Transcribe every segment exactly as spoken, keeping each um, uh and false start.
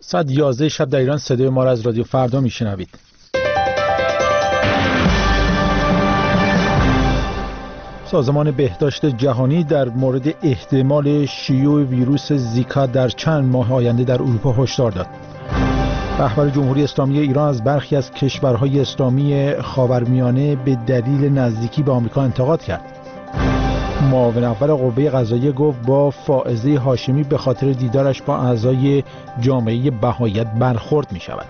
ساعت یازده شب در ایران صدای ما را از رادیو فردا میشنوید. سازمان بهداشت جهانی در مورد احتمال شیوع ویروس زیکا در چند ماه آینده در اروپا هشدار داد. رهبر جمهوری اسلامی ایران از برخی از کشورهای اسلامی خاورمیانه به دلیل نزدیکی به آمریکا انتقاد کرد. معاون اول قوه قضاییه گفت با فائزه هاشمی به خاطر دیدارش با اعضای جامعه بهائیت برخورد می شود.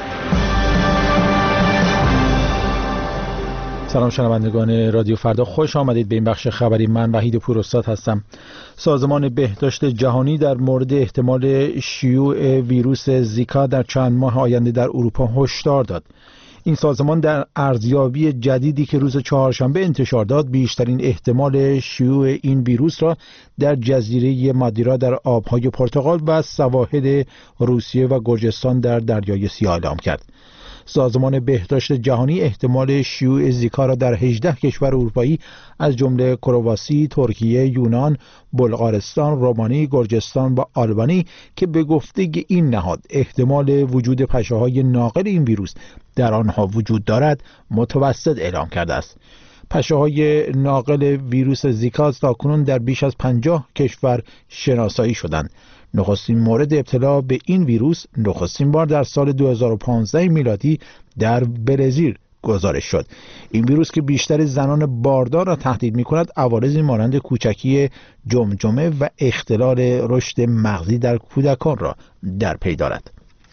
سلام شنوندگان رادیو فردا، خوش آمدید به این بخش خبری. من وحید پوراستاد هستم. سازمان بهداشت جهانی در مورد احتمال شیوع ویروس زیکا در چند ماه آینده در اروپا هشدار داد. این سازمان در ارزیابی جدیدی که روز چهارشنبه انتشار داد، بیشترین احتمال شیوع این ویروس را در جزیره مادیرا در آبهای پرتغال و سواحل روسیه و گرجستان در دریای سیاه اعلام کرد. سازمان بهداشت جهانی احتمال شیوع زیکا را در هجده کشور اروپایی از جمله کرواسی، ترکیه، یونان، بلغارستان، رومانی، گرجستان و آلبانی که به گفته این نهاد احتمال وجود پشه‌های ناقل این ویروس در آنها وجود دارد متوسط اعلام کرده است. پشه‌های ناقل ویروس زیکا تاکنون در بیش از پنجاه کشور شناسایی شدند. نخستین مورد ابتلا به این ویروس نخستین بار در سال دو هزار و پانزده میلادی در برزیل گزارش شد. این ویروس که بیشتر زنان باردار را تهدید می‌کند، عوارضی مانند کوچکی جمجمه و اختلال رشد مغزی در کودکان را در پی دارد.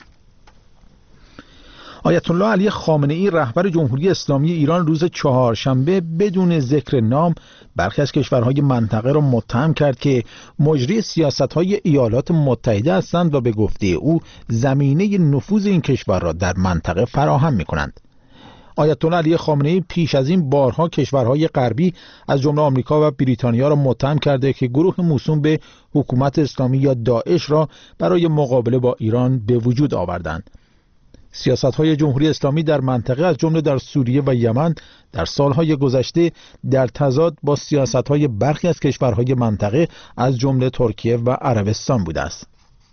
آیت الله علی خامنه‌ای رهبر جمهوری اسلامی ایران روز چهارشنبه بدون ذکر نام برخی از کشورهای منطقه را متهم کرد که مجری سیاست‌های ایالات متحده هستند و به گفته او زمینه نفوذ این کشور را در منطقه فراهم می‌کنند. آیت الله علی خامنه‌ای پیش از این بارها کشورهای غربی از جمله آمریکا و بریتانیا را متهم کرده که گروه موسوم به حکومت اسلامی یا داعش را برای مقابله با ایران به وجود آوردند. سیاست‌های جمهوری اسلامی در منطقه از جمله در سوریه و یمن در سالهای گذشته در تضاد با سیاست‌های برخی از کشورهای منطقه از جمله ترکیه و عربستان بوده است.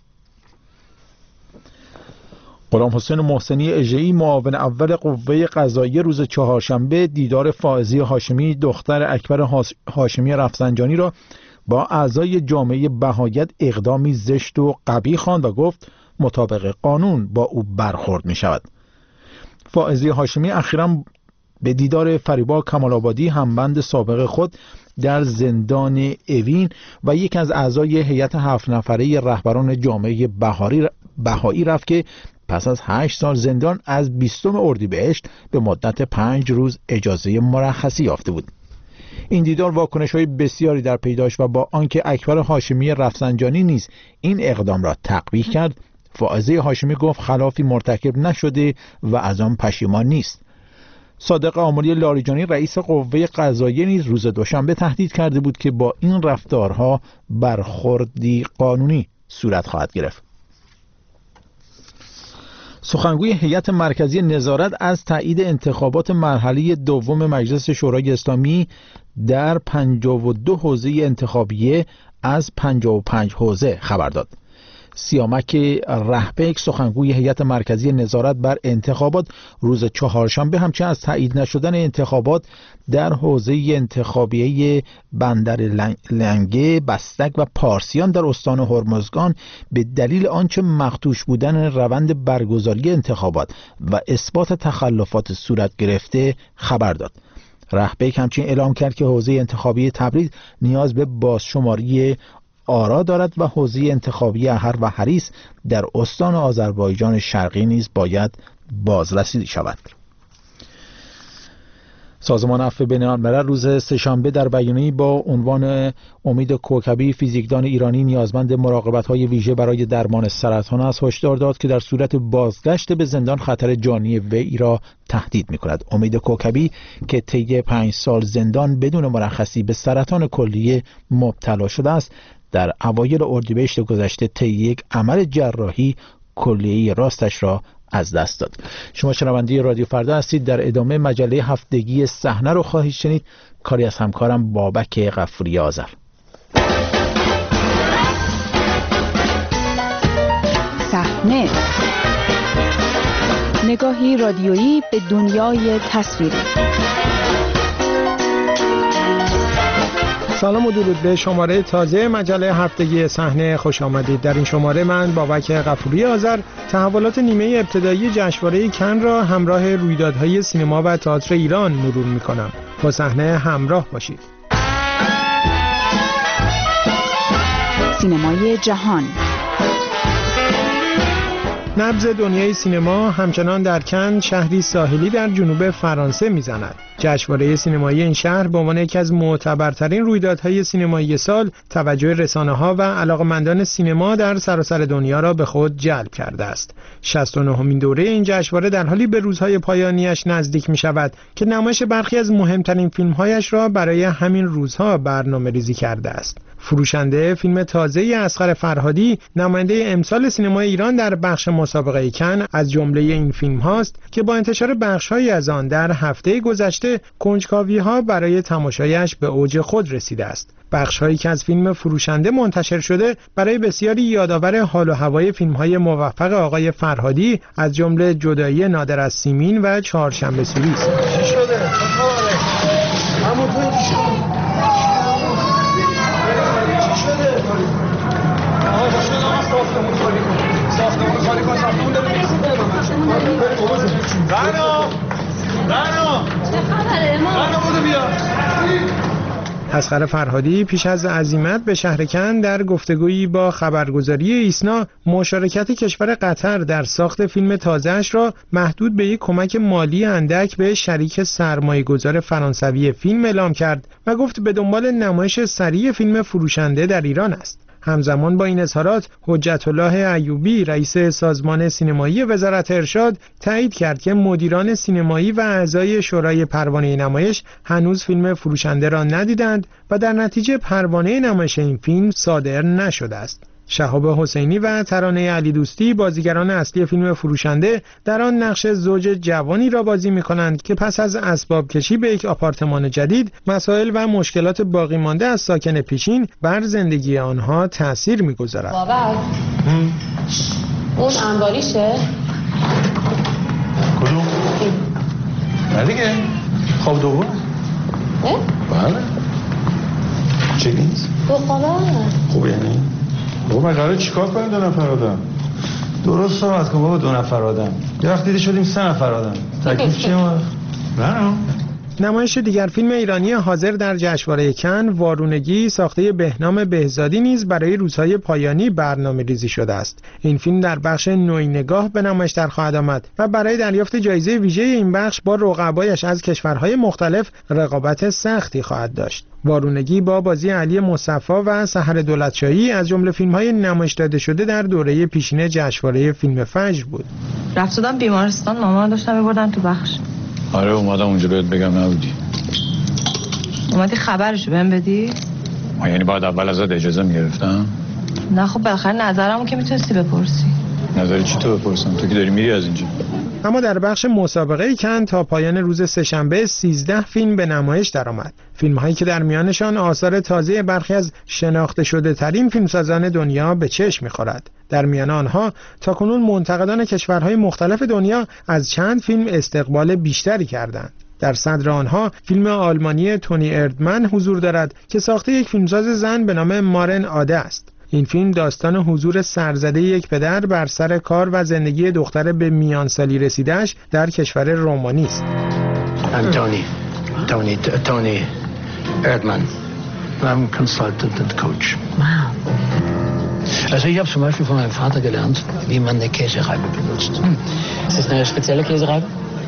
غلام حسین محسنی اژه‌ای معاون اول قوه قضاییه روز چهارشنبه دیدار فائزه هاشمی دختر اکبر هاشمی رفسنجانی را با اعضای جامعه بهائیت اقدامی زشت و قبیح خواند و گفت مطابق قانون با او برخورد می شود. فائزه هاشمی اخیراً به دیدار فریبا کمال‌آبادی همبند سابق خود در زندان اوین و یک از اعضای هیئت هفت نفره رهبران جامعه بهایی رفت که پس از هشت سال زندان از بیستم اردیبهشت به مدت پنج روز اجازه مرخصی یافته بود. این دیدار واکنش‌های بسیاری در پی داشت و با آنکه اکبر هاشمی رفسنجانی نیز این اقدام را تقبیح کرد، فائزه هاشمی گفت خلافی مرتکب نشده و از آن پشیمان نیست. صادق آملی لاریجانی رئیس قوه قضاییه نیز روز دوشنبه تهدید کرده بود که با این رفتارها برخوردی قانونی صورت خواهد گرفت. سخنگوی هیئت مرکزی نظارت از تایید انتخابات مرحله دوم مجلس شورای اسلامی در پنجاه و دو حوزه انتخابیه از پنجاه و پنج حوزه خبر داد. سیامک رهبک سخنگوی هیئت مرکزی نظارت بر انتخابات روز چهارشنبه همچنین از تایید نشدن انتخابات در حوزه انتخابیه بندر لنگه، بستک و پارسیان در استان هرمزگان به دلیل آنچه مخدوش بودن روند برگزاری انتخابات و اثبات تخلفات صورت گرفته خبر داد. رهبک همچنین اعلام کرد که حوزه انتخابی تبریز نیاز به بازشماری آرا دارد و حوزه انتخابی احر و حریص در استان آذربایجان شرقی نیز باید بازرسیدی شود. سازمان عفو بین‌الملل روز سه‌شنبه در بیانیه‌ای با عنوان امید کوکبی فیزیکدان ایرانی نیازمند مراقبت‌های ویژه برای درمان سرطان است هشدار داد که در صورت بازگشت به زندان خطر جانی وی را تهدید می‌کند. امید کوکبی که طی پنج سال زندان بدون مرخصی به سرطان کلیه مبتلا شده است، در اوایل اردیبهشت گذشته طی یک عمل جراحی کلیه راستش را از دست داد. شما شنونده رادیو فردا هستید. در ادامه مجله هفتگی صحنه رو خواهید شنید، کاری از همکارم بابک غفوری آذر. صحنه، نگاهی رادیویی به دنیای تصویری. سلام و درود به شماره تازه مجله هفتگی صحنه خوش آمدید. در این شماره من بابک غفوری آذر تحولات نیمه ابتدایی جشنواره کن را همراه رویدادهای سینما و تئاتر ایران مرور می‌کنم. با صحنه همراه باشید. سینمای جهان. نبض دنیای سینما همچنان در کن، شهری ساحلی در جنوب فرانسه میزند. جشنواره سینمایی این شهر به عنوان یکی از معتبرترین رویدادهای سینمایی سال توجه رسانه‌ها و علاقه‌مندان سینما در سراسر دنیا را به خود جلب کرده است. شصت و نهمین دوره این جشنواره در حالی به روزهای پایانیش نزدیک می‌شود که نمایش برخی از مهمترین فیلم‌هایش را برای همین روزها برنامه‌ریزی کرده است. فروشنده، فیلم تازه اصغر فرهادی، نماینده امسال سینمای ایران در بخش مسابقه کن، از جمله این فیلم هاست که با انتشار بخش‌هایی از آن در هفته گذشته کنجکاوی‌ها برای تماشایش به اوج خود رسیده است. بخش‌هایی که از فیلم فروشنده منتشر شده برای بسیاری یادآور حال و هوای فیلم‌های موفق آقای فرهادی، از جمله جدایی نادر از سیمین و چهارشنبه سوری است. چی شده؟ همون تو چی شده؟ آقا باشه آقا ساختمون خالی کن. ساختمون خالی کن. ساختمون داره می‌ریزه برام. برام. برام. چه خبره ما؟ برام بودو بیا. اصغر فرهادی پیش از عزیمت به شهر کن در گفتگویی با خبرگزاری ایسنا مشارکت کشور قطر در ساخت فیلم تازه‌اش را محدود به یک کمک مالی اندک به شریک سرمایه‌گذار فرانسوی فیلم اعلام کرد و گفت به دنبال نمایش سریع فیلم فروشنده در ایران است. همزمان با این اظهارات حجت الله ایوبی رئیس سازمان سینمایی وزارت ارشاد تایید کرد که مدیران سینمایی و اعضای شورای پروانه نمایش هنوز فیلم فروشنده را ندیدند و در نتیجه پروانه نمایش این فیلم صادر نشده است. شهاب حسینی و ترانه علی دوستی بازیگران اصلی فیلم فروشنده در آن نقش زوج جوانی را بازی می‌کنند که پس از اسباب کشی به یک آپارتمان جدید مسائل و مشکلات باقی مانده از ساکن پیشین بر زندگی آنها تأثیر می‌گذارد. بابک اون انباریشه؟ کدوم؟ نه دیگه خواب دوم؟ نه؟ بله. چی نیست؟ دو خاله خوب یعنی؟ بابا من قراره چیکار کنیم دو نفر آدم؟ درست صحبت کن بابا، دو نفر آدم یه وقت دیده شدیم سه نفر آدم. تکلیف چیه ما؟ نه نمایش دیگر فیلم ایرانی حاضر در جشنواره کن، وارونگی ساخته بهنام بهزادی نیز برای روزهای پایانی برنامه‌ریزی شده است. این فیلم در بخش نوعی نگاه به نمایش در خواهد آمد و برای دریافت جایزه ویژه این بخش با رقبایش از کشورهای مختلف رقابت سختی خواهد داشت. وارونگی با بازی علی مصطفی و سحر دولتشاهی از جمله فیلم‌های نمایش داده شده در دوره پیشین جشنواره فیلم فجر بود. رفتم بیمارستان، مامان داشتم می‌بردن تو بخش. آره اومدم اونجا بهت بگم نبودی. اومدی خبرشو بهم بدی؟ ما یعنی باید اول ازت اجازه میگرفتم؟ نه خب بالاخره نظرمو که میتونستی بپرسی. نظری چی تو بپرسم؟ تو که داری میری از اینجا. اما در بخش مسابقه کن تا پایان روز سه‌شنبه سیزده فیلم به نمایش درآمد. فیلم‌هایی که در میانشان آثار تازه برخی از شناخته شده ترین فیلمسازان دنیا به چشم می‌خورد. در میان آنها تاکنون منتقدان کشورهای مختلف دنیا از چند فیلم استقبال بیشتری کردند. در صدر آنها فیلم آلمانی تونی اردمن حضور دارد که ساخته یک فیلمساز زن به نام مارن آده است. این فیلم داستان حضور سرزده یک پدر بر سر کار و زندگی دختر به میان سالی رسیده‌اش در کشور رومانی است. I'm Tony. Tony Tony Erdmann. I'm consultant and coach. Wow. Also ich habe zum Beispiel von meinem Vater gelernt, wie man eine Käsereibe benutzt. Hm. Ist das eine spezielle Käsereibe?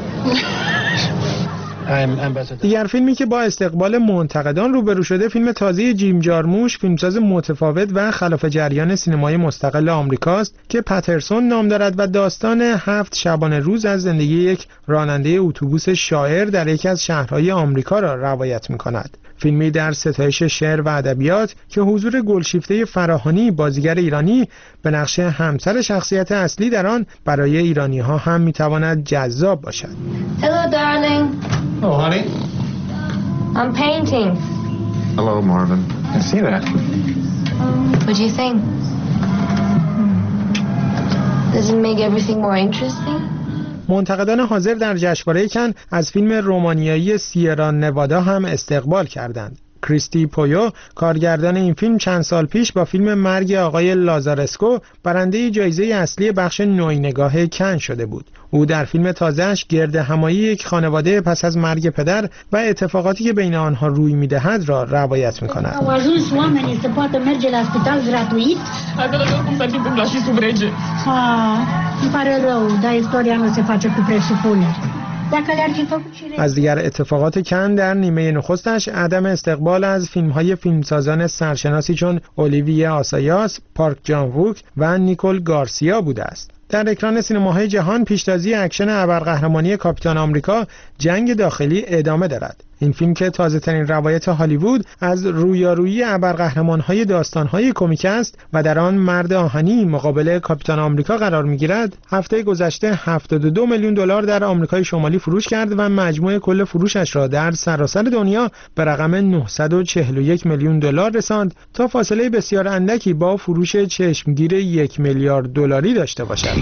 دیگر فیلمی که با استقبال منتقدان روبرو شده فیلم تازه جیم جارموش، فیلمساز متفاوت و خلاف جریان سینمای مستقل آمریکاست که پترسون نام دارد و داستان هفت شبانه روز از زندگی یک راننده اتوبوس شاعر در یکی از شهرهای آمریکا را روایت می‌کند. فیلمی در ستایش شعر و ادبیات که حضور گلشیفته فراهانی بازیگر ایرانی به نقش همسر شخصیت اصلی در آن برای ایرانی‌ها هم می‌تواند جذاب باشد. Hello darling. Oh honey. I'm painting. Hello Marvin. I see that. What do you think? Does it make everything more interesting? منتقدان حاضر در جشنواره کن از فیلم رومانیایی سیرا نوادا هم استقبال کردند. کریستی پویو کارگردان این فیلم چند سال پیش با فیلم مرگ آقای لازارسکو برنده جایزه اصلی بخش نوینگاه کن شده بود. او در فیلم تازه‌اش گرد همایی یک خانواده پس از مرگ پدر و اتفاقاتی که بین آنها روی می‌دهد را روایت می‌کند. Au ajuns oamenii să poată merge la spital gratuit. Asta nu cum s-a întâmplat și sub rege. Ah, îmi pare rău, dar istoria nu se face cu presupuneri. از دیگر اتفاقات کن در نیمه نخستش عدم استقبال از فیلم‌های فیلمسازان سرشناسی چون اولیویا آسایاس، پارک جان ووک و نیکول گارسیا بوده است. در اکران سینماهای جهان پیشتازی اکشن ابرقهرمانی کاپیتان آمریکا جنگ داخلی ادامه دارد. این فیلم که تازه‌ترین روایت هالیوود از رویارویی ابرقهرمان‌های داستان‌های کمیک است و در آن مرد آهنی مقابل کاپیتان آمریکا قرار می‌گیرد، هفته گذشته هفتاد و دو میلیون دلار در آمریکای شمالی فروش کرد و مجموع کل فروشش را در سراسر دنیا به رقم نهصد و چهل و یک میلیون دلار رساند تا فاصله بسیار اندکی با فروش چشمگیر یک میلیارد دلاری داشته باشد.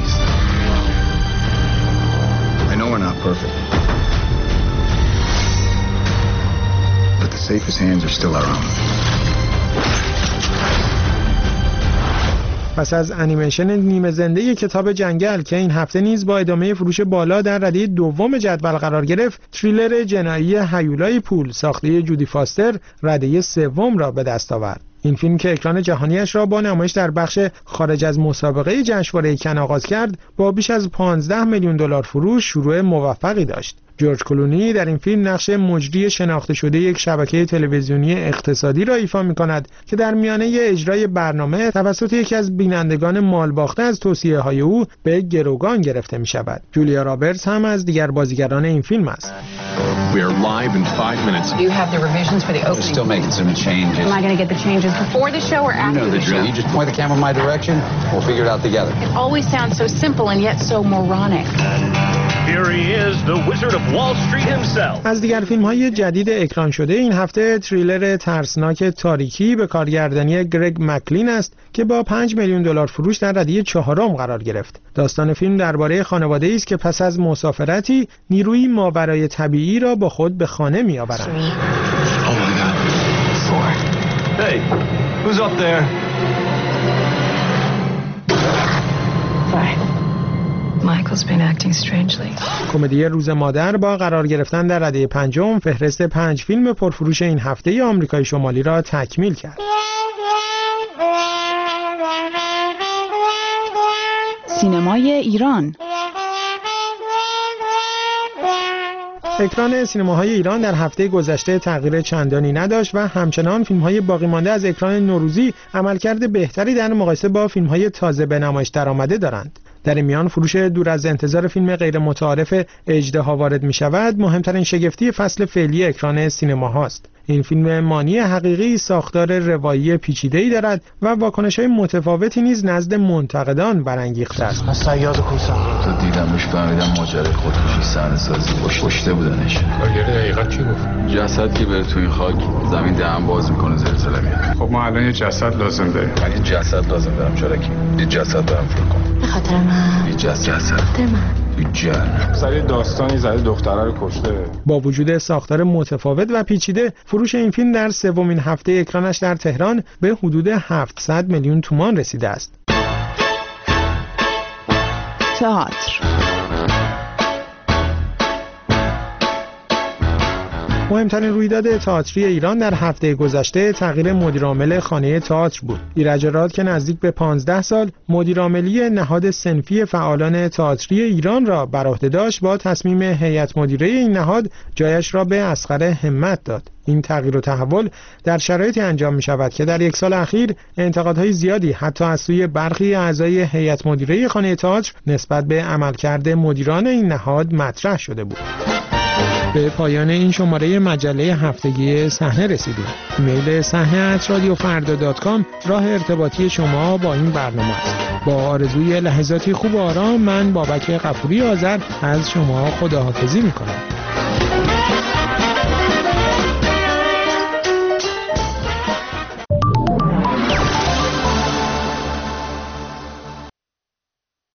I know we're not perfect. But the safest hands are still our own. پس از انیمیشن نیمه زنده کتاب جنگل که این هفته نیز با ادامه فروش بالا در رده دوم جدول قرار گرفت، تریلر جنایی هیولای پول ساخته جودی فاستر رده سوم را به دست آورد. این فیلم که اکران جهانیش را با نمایش در بخش خارج از مسابقه جشنواره کن آغاز کرد، با بیش از پانزده میلیون دلار فروش شروع موفقی داشت. جورج کلونی در این فیلم نقش مجری شناخته شده یک شبکه تلویزیونی اقتصادی را ایفا می‌کند که در میانه اجرای برنامه توسط یکی از بینندگان مالباخته از توصیه‌های او به گروگان گرفته می‌شود. جولیا رابرتس هم از دیگر بازیگران این فیلم است. We are live in five minutes. You have the revisions for the opening. We're still making some changes. Am I going to get the changes before the show or after you know the, the drill. show? You just point the camera my direction. We'll figure it out together. It always sounds so simple and yet so moronic. Here he is, the Wizard of Wall Street himself. از دیگر فیلم‌های جدید اکران شده این هفته تریلر ترسناک تاریکی به کارگردانی گرگ مکلین است که با پنج میلیون دلار فروش در رده چهارم قرار گرفت. داستان فیلم درباره خانواده‌ای است که پس از مسافرتی نیروی ماورای طبیعی را با خود به خانه می‌آورند. Oh my God. Four. Hey, who's up there? Five. Michael's been acting strangely. کمدی روز مادر با قرار گرفتن در رده پنجم فهرست پنج فیلم پرفروش این هفته آمریکای شمالی را تکمیل کرد. سینمای ایران. اکران سینماهای ایران در هفته گذشته تغییر چندانی نداشت و همچنان فیلم‌های باقی مانده از اکران نوروزی عملکرد بهتری در مقایسه با فیلم‌های تازه به نمایش درآمده دارند. در این میان فروش دور از انتظار فیلم غیر متعارف اژدها وارد می شود مهمترین شگفتی فصل فعلی اکران سینما هاست. این فیلم مانی حقیقی ساختار روایی پیچیده‌ای دارد و واکنش‌های متفاوتی نیز نزد منتقدان برانگیخته است. صیاد کوسا تو دیدمش فهمیدم ماجرای خودکشی صحنه‌سازی باشه. کشته بودنش. کارگرد دقیقاً چی گفت؟ جسد که بره تو این خاک زمین دهن باز میکنه زلزله میاد. خب ما الان یه جسد لازم داریم. من یه جسد لازم دارم چرکی. یه جسد دارم فکر کن. به خاطر من. یه جسد. جسد. خاطر من. جان سری داستانی زده دختره رو کشته. با وجود ساختار متفاوت و پیچیده، فروش این فیلم در سومین هفته اکرانش در تهران به حدود هفتصد میلیون تومان رسیده است. تئاتر. مهمترین رویداد تئاتری ایران در هفته گذشته تغییر مدیرعامل خانه تئاتر بود. ایرج راد که نزدیک به پانزده سال مدیرعاملی نهاد صنفی فعالان تئاتری ایران را بر عهده داشت، با تصمیم هیئت مدیره این نهاد جایش را به اصغر همت داد. این تغییر و تحول در شرایطی انجام می شود که در یک سال اخیر انتقادهای زیادی حتی از سوی برخی اعضای هیئت مدیره خانه تئاتر نسبت به عملکرد مدیران این نهاد مطرح شده بود. به پایان این شماره مجله هفتگی صحنه رسیدیم. ایمیل صحنه ات رادیو فردا دات کام راه ارتباطی شما با این برنامه است. با آرزوی لحظاتی خوب و آرام، من بابک غفوری آذر از شما خداحافظی می‌کنم.